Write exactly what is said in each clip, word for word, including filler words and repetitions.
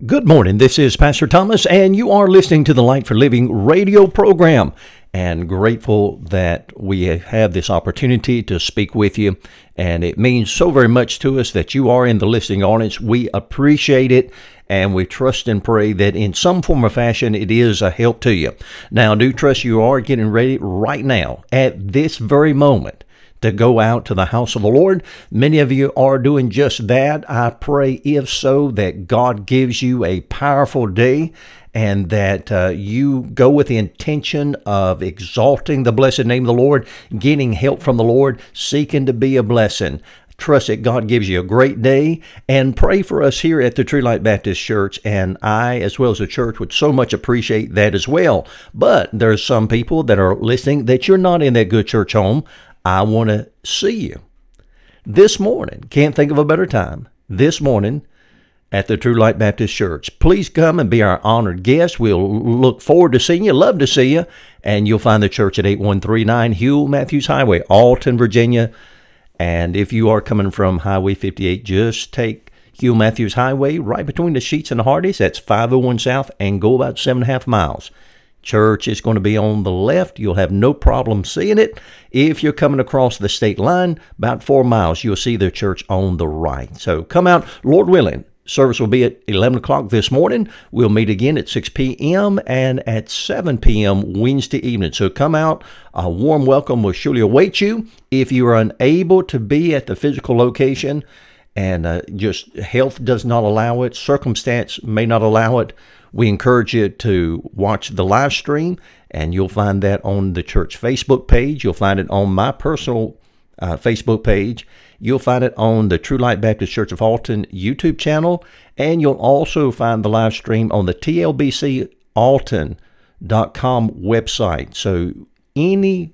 Good morning. This is Pastor Thomas, and you are listening to the Light for Living radio program. And grateful that we have this opportunity to speak with you. And it means so very much to us that you are in the listening audience. We appreciate it, and we trust and pray that in some form or fashion it is a help to you. Now, I do trust you are getting ready right now, at this very moment, to go out to the house of the Lord. Many of you are doing just that. I pray, if so, that God gives you a powerful day and that uh, you go with the intention of exalting the blessed name of the Lord, getting help from the Lord, seeking to be a blessing. Trust that God gives you a great day, and pray for us here at the True Light Baptist Church. And I, as well as the church, would so much appreciate that as well. But there's some people that are listening that you're not in that good church home. I want to see you this morning. Can't think of a better time. This morning at the True Light Baptist Church. Please come and be our honored guest. We'll look forward to seeing you. Love to see you. And you'll find the church at eight one three nine Hugh Matthews Highway, Alton, Virginia. And if you are coming from Highway fifty-eight, just take Hugh Matthews Highway right between the Sheets and the Hardys. That's five oh one South, and go about seven and a half miles. Church is going to be on the left. You'll have no problem seeing it. If you're coming across the state line, about four miles, you'll see the church on the right. So come out, Lord willing. Service will be at eleven o'clock this morning. We'll meet again at six p.m. and at seven p.m. Wednesday evening. So come out. A warm welcome will surely await you. If you are unable to be at the physical location and uh, just health does not allow it, circumstance may not allow it, we encourage you to watch the live stream, and you'll find that on the church Facebook page. You'll find it on my personal uh, Facebook page. You'll find it on the True Light Baptist Church of Alton YouTube channel, and you'll also find the live stream on the T L B C alton dot com website. So any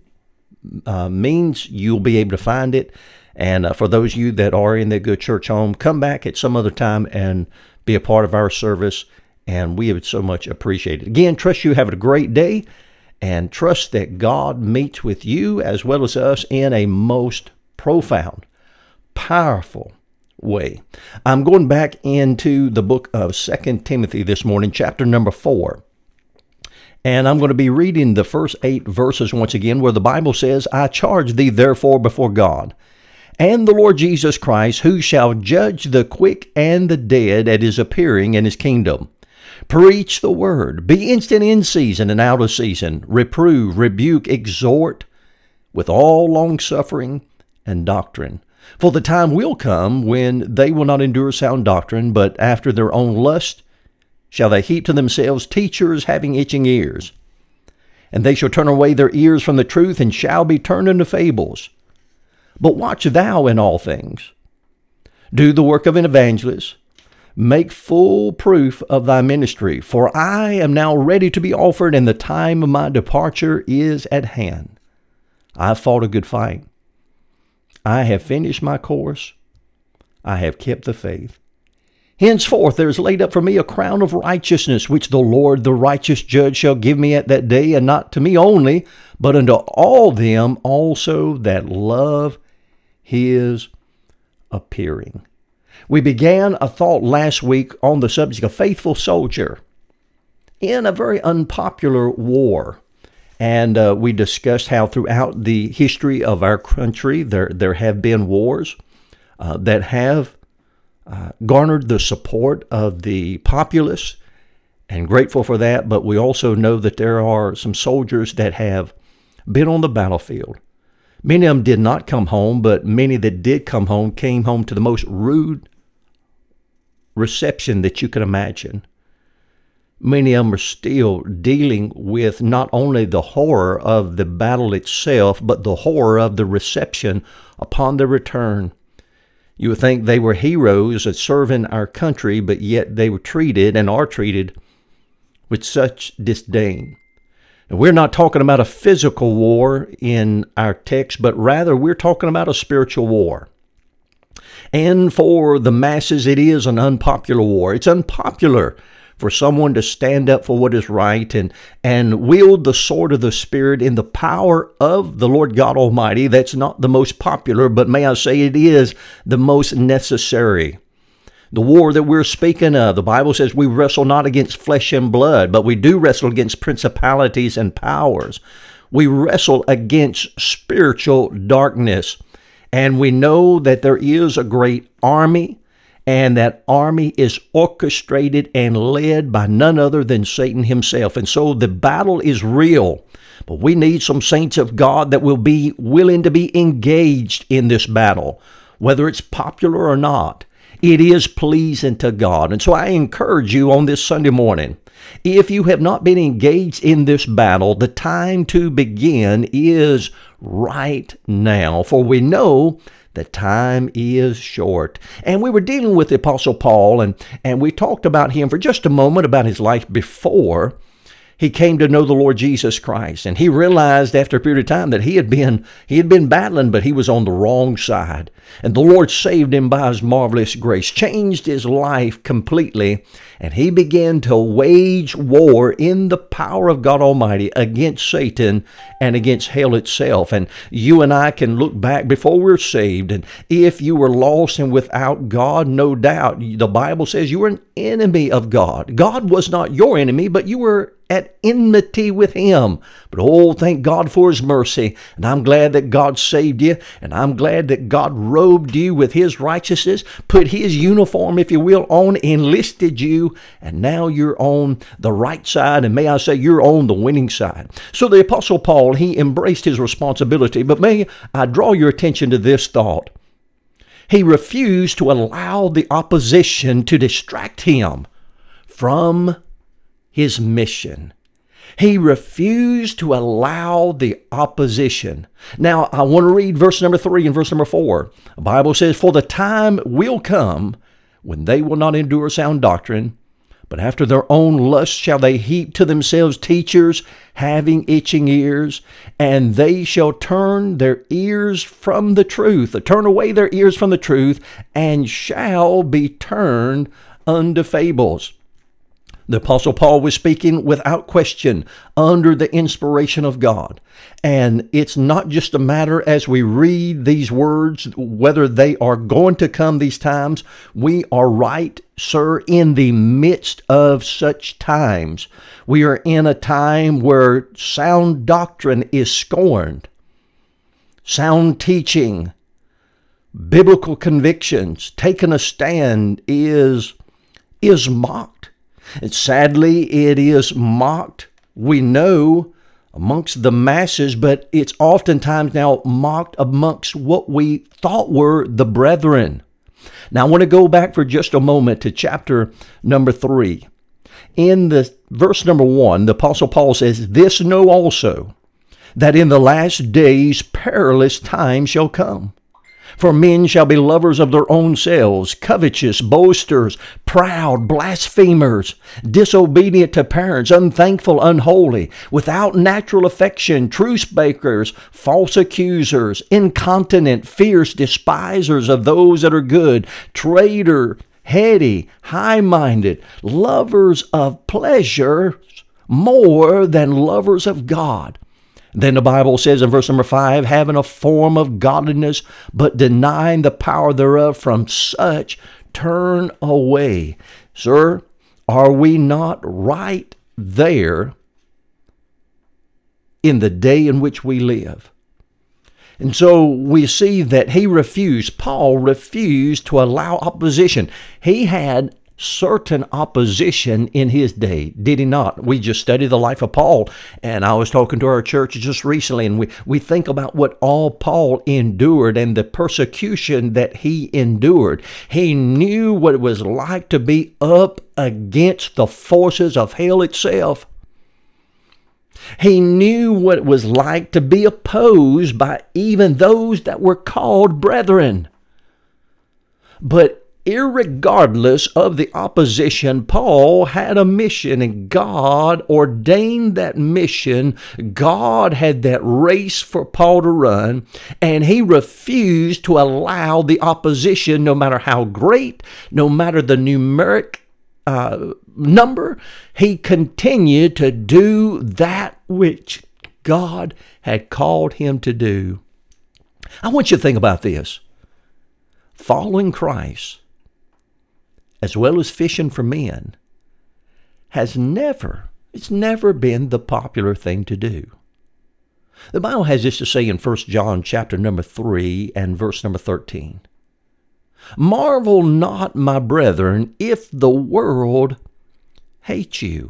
uh, means you'll be able to find it. And uh, for those of you that are in the good church home, come back at some other time and be a part of our service. And we would so much appreciate it. Again, trust you having a great day, and trust that God meets with you as well as us in a most profound, powerful way. I'm going back into the book of Second Timothy this morning, chapter number four. And I'm going to be reading the first eight verses once again, where the Bible says, I charge thee therefore before God and the Lord Jesus Christ, who shall judge the quick and the dead at his appearing in his kingdom. Preach the word. Be instant in season and out of season. Reprove, rebuke, exhort with all longsuffering and doctrine. For the time will come when they will not endure sound doctrine, but after their own lust shall they heap to themselves teachers having itching ears. And they shall turn away their ears from the truth, and shall be turned into fables. But watch thou in all things. Do the work of an evangelist. Make full proof of thy ministry, for I am now ready to be offered, and the time of my departure is at hand. I have fought a good fight. I have finished my course. I have kept the faith. Henceforth there is laid up for me a crown of righteousness, which the Lord, the righteous judge, shall give me at that day, and not to me only, but unto all them also that love his appearing. We began a thought last week on the subject of faithful soldier in a very unpopular war. And uh, we discussed how throughout the history of our country, there, there have been wars uh, that have uh, garnered the support of the populace, and grateful for that. But we also know that there are some soldiers that have been on the battlefield. Many of them did not come home, but many that did come home came home to the most rude reception that you can imagine. Many of them are still dealing with not only the horror of the battle itself, but the horror of the reception upon their return. You would think they were heroes at serving our country, but yet they were treated and are treated with such disdain. And we're not talking about a physical war in our text, but rather we're talking about a spiritual war. And for the masses, it is an unpopular war. It's unpopular for someone to stand up for what is right and, and wield the sword of the Spirit in the power of the Lord God Almighty. That's not the most popular, but may I say it is the most necessary. The war that we're speaking of, the Bible says we wrestle not against flesh and blood, but we do wrestle against principalities and powers. We wrestle against spiritual darkness. And we know that there is a great army, and that army is orchestrated and led by none other than Satan himself. And so the battle is real. But we need some saints of God that will be willing to be engaged in this battle, whether it's popular or not. It is pleasing to God. And so I encourage you on this Sunday morning, if you have not been engaged in this battle, the time to begin is right now. For we know the time is short. And we were dealing with the Apostle Paul, and, and we talked about him for just a moment, about his life before he came to know the Lord Jesus Christ. And he realized after a period of time that he had been he had been battling, but he was on the wrong side. And the Lord saved him by his marvelous grace, changed his life completely, and he began to wage war in the power of God Almighty against Satan and against hell itself. And you and I can look back before we're saved, and if you were lost and without God, no doubt, the Bible says you were an enemy of God. God was not your enemy, but you were at enmity with him. But oh, thank God for his mercy. And I'm glad that God saved you. And I'm glad that God robed you with his righteousness, put his uniform, if you will, on, enlisted you. And now you're on the right side. And may I say, you're on the winning side. So the Apostle Paul, he embraced his responsibility. But may I draw your attention to this thought. He refused to allow the opposition to distract him from his mission. He refused to allow the opposition. Now, I want to read verse number three and verse number four. The Bible says, "For the time will come when they will not endure sound doctrine, but after their own lust shall they heap to themselves teachers having itching ears, and they shall turn their ears from the truth, or turn away their ears from the truth, and shall be turned unto fables." The Apostle Paul was speaking without question under the inspiration of God. And it's not just a matter as we read these words, whether they are going to come these times. We are right, sir, in the midst of such times. We are in a time where sound doctrine is scorned. Sound teaching, biblical convictions, taking a stand is, is mocked. And sadly, it is mocked, we know, amongst the masses, but it's oftentimes now mocked amongst what we thought were the brethren. Now, I want to go back for just a moment to chapter number three. In the verse number one, the Apostle Paul says, "This know also, that in the last days perilous times shall come. For men shall be lovers of their own selves, covetous, boasters, proud, blasphemers, disobedient to parents, unthankful, unholy, without natural affection, truce breakers, false accusers, incontinent, fierce, despisers of those that are good, traitors, heady, high-minded, lovers of pleasure more than lovers of God." Then the Bible says in verse number five, "Having a form of godliness, but denying the power thereof, from such turn away." Sir, are we not right there in the day in which we live? And so we see that he refused, Paul refused to allow opposition. He had certain opposition in his day, did he not? We just studied the life of Paul, and I was talking to our church just recently, and we, we think about what all Paul endured and the persecution that he endured. He knew what it was like to be up against the forces of hell itself. He knew what it was like to be opposed by even those that were called brethren. But irregardless of the opposition, Paul had a mission, and God ordained that mission. God had that race for Paul to run, and he refused to allow the opposition, no matter how great, no matter the numeric uh, number. He continued to do that which God had called him to do. I want you to think about this. Following Christ as well as fishing for men, has never, it's never been the popular thing to do. The Bible has this to say in First John chapter number three and verse number thirteen. Marvel not, my brethren, if the world hates you.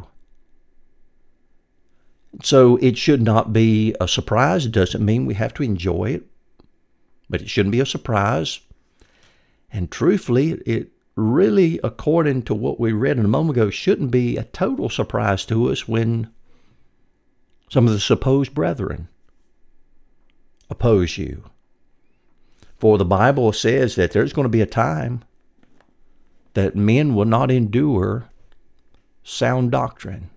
So it should not be a surprise. It doesn't mean we have to enjoy it, but it shouldn't be a surprise. And truthfully, it really, according to what we read a moment ago, shouldn't be a total surprise to us when some of the supposed brethren oppose you. For the Bible says that there's going to be a time that men will not endure sound doctrine.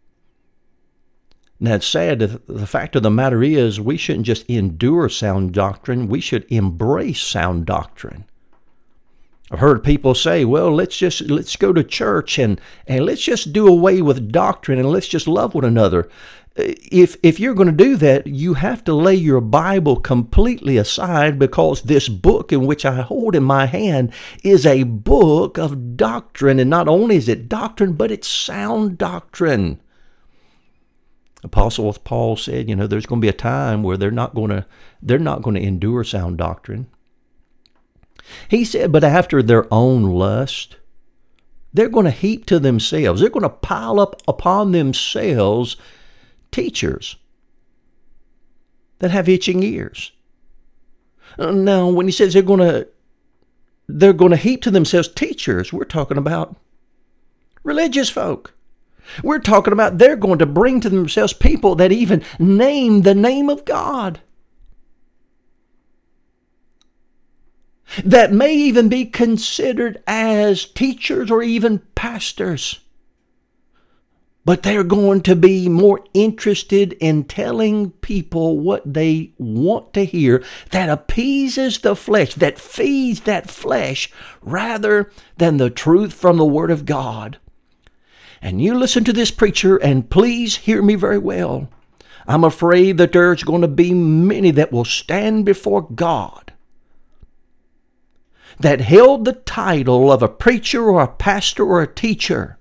Now, it's sad. The fact of the matter is we shouldn't just endure sound doctrine. We should embrace sound doctrine. I've heard people say, well, let's just let's go to church and, and let's just do away with doctrine and let's just love one another. If if you're going to do that, you have to lay your Bible completely aside, because this book in which I hold in my hand is a book of doctrine. And not only is it doctrine, but it's sound doctrine. Apostle Paul said, you know, there's going to be a time where they're not going to they're not going to endure sound doctrine. He said, but after their own lust, they're going to heap to themselves. They're going to pile up upon themselves teachers that have itching ears. Now, when he says they're going to they're going to heap to themselves teachers, we're talking about religious folk. We're talking about they're going to bring to themselves people that even name the name of God, that may even be considered as teachers or even pastors. But they're going to be more interested in telling people what they want to hear, that appeases the flesh, that feeds that flesh, rather than the truth from the Word of God. And you listen to this preacher, and please hear me very well. I'm afraid that there's going to be many that will stand before God that held the title of a preacher or a pastor or a teacher,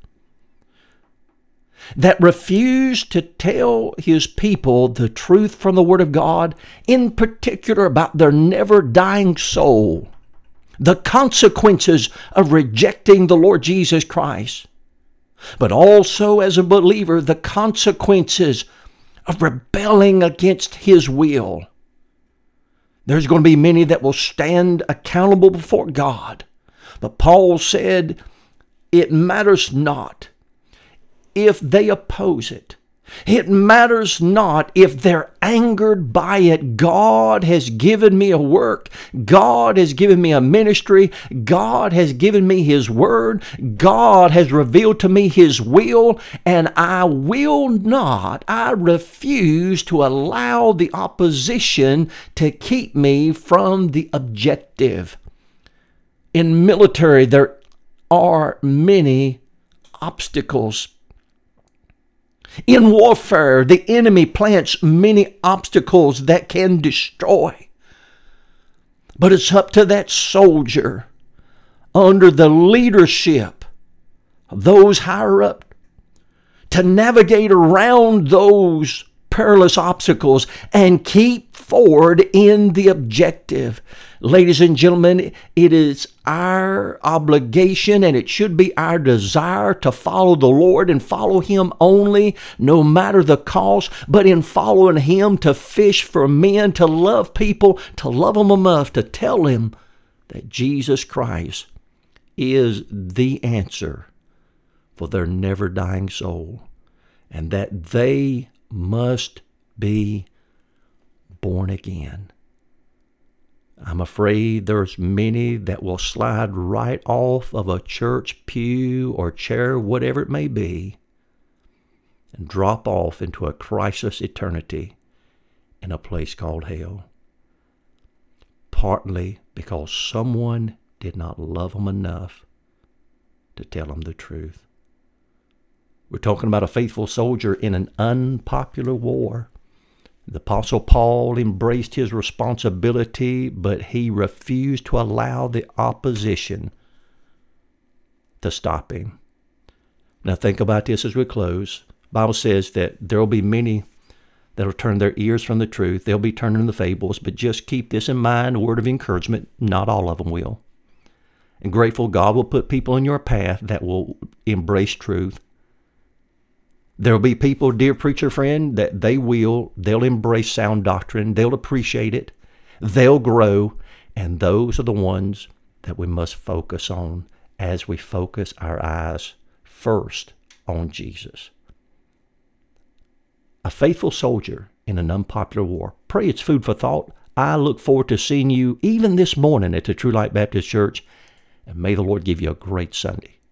that refused to tell his people the truth from the Word of God, in particular about their never-dying soul, the consequences of rejecting the Lord Jesus Christ, but also as a believer, the consequences of rebelling against His will. There's going to be many that will stand accountable before God. But Paul said, it matters not if they oppose it. It matters not if they're angered by it. God has given me a work. God has given me a ministry. God has given me His Word. God has revealed to me His will. And I will not, I refuse to allow the opposition to keep me from the objective. In military, there are many obstacles. In warfare, the enemy plants many obstacles that can destroy. But it's up to that soldier, under the leadership of those higher up, to navigate around those perilous obstacles and keep forward in the objective. Ladies and gentlemen, it is our obligation and it should be our desire to follow the Lord and follow Him only, no matter the cost, but in following Him to fish for men, to love people, to love them enough to tell them that Jesus Christ is the answer for their never-dying soul, and that they must be born again. I'm afraid there's many that will slide right off of a church pew or chair, whatever it may be, and drop off into a Christless eternity in a place called hell. Partly because someone did not love them enough to tell them the truth. We're talking about a faithful soldier in an unpopular war. The Apostle Paul embraced his responsibility, but he refused to allow the opposition to stop him. Now think about this as we close. The Bible says that there will be many that will turn their ears from the truth. They'll be turning to fables, but just keep this in mind, a word of encouragement. Not all of them will. And grateful God will put people in your path that will embrace truth. There will be people, dear preacher friend, that they will, they'll embrace sound doctrine. They'll appreciate it. They'll grow. And those are the ones that we must focus on as we focus our eyes first on Jesus. A faithful soldier in an unpopular war. Pray it's food for thought. I look forward to seeing you even this morning at the True Light Baptist Church. And may the Lord give you a great Sunday.